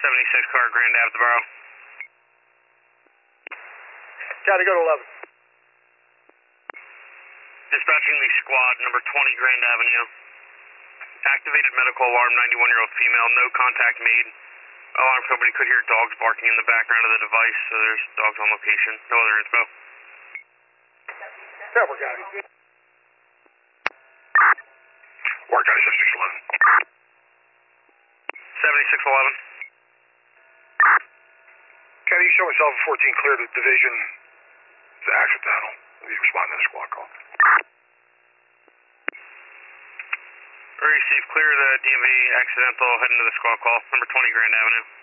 76 car, Grand Ave, the Borough. Charlie, go to 11. Dispatching the squad, number 20 Grand Avenue. Activated medical alarm, 91-year-old female, no contact made. Alarm company could hear dogs barking in the background of the device, so there's dogs on location. No other info. Trevor, got it. Warren County 7611. 7611. Kenny, you show myself at 14 clear to division. It's accidental. Please respond to the squad call. Receive clear the DMV accidental heading to the squad call, number 20 Grand Avenue.